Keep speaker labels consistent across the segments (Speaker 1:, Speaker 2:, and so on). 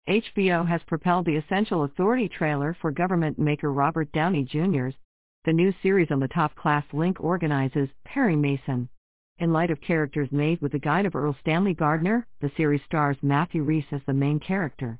Speaker 1: HBO has propelled the Essential Authority trailer for government maker Robert Downey Jr.'s. The new series on the top-class link organizes Perry Mason. In light of characters made with the guide of Earl Stanley Gardner, the series stars Matthew Rhys as the main character.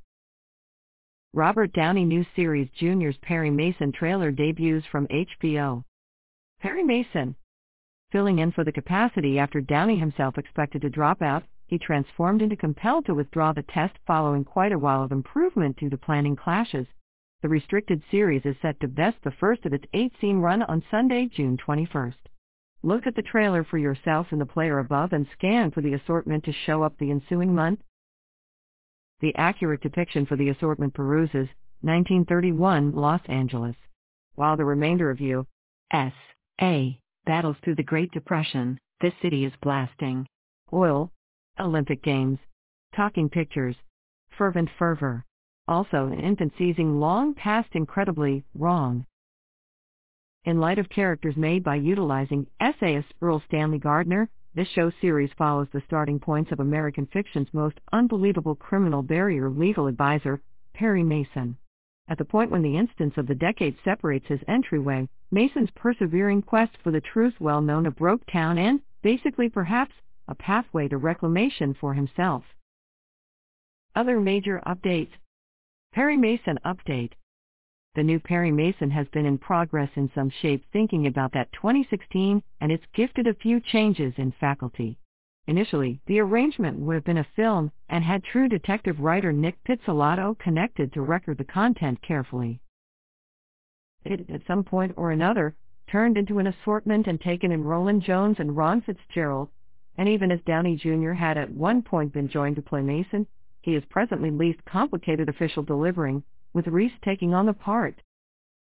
Speaker 1: Robert Downey new series Jr.'s Perry Mason trailer debuts from HBO. Perry Mason. Filling in for the capacity after Downey himself expected to drop out, he transformed into compelled to withdraw the test following quite a while of improvement due to planning clashes. The restricted series is set to best the first of its 8-scene run on Sunday, June 21st. Look at the trailer for yourself in the player above and scan for the assortment to show up the ensuing month. The accurate depiction for the assortment peruses, 1931 Los Angeles. While the remainder of U.S.A. battles through the Great Depression, this city is blasting. Oil, Olympic Games, talking pictures, fervent fervor. Also an infant seizing long past incredibly wrong. In light of characters made by utilizing essayist Earl Stanley Gardner, this show series follows the starting points of American fiction's most unbelievable criminal barrier legal advisor, Perry Mason. At the point when the instance of the decade separates his entryway, Mason's persevering quest for the truth well known of broke town and, basically perhaps, a pathway to reclamation for himself. Other major updates. Perry Mason update. The new Perry Mason has been in progress in some shape thinking about that 2016, and it's gifted a few changes in faculty. Initially, the arrangement would have been a film, and had true detective writer Nick Pizzolatto connected to record the content carefully. It, at some point or another, turned into an assortment and taken in Roland Jones and Ron Fitzgerald, and even as Downey Jr. had at one point been joined to play Mason, he is presently least complicated official delivering, with Rhys taking on the part.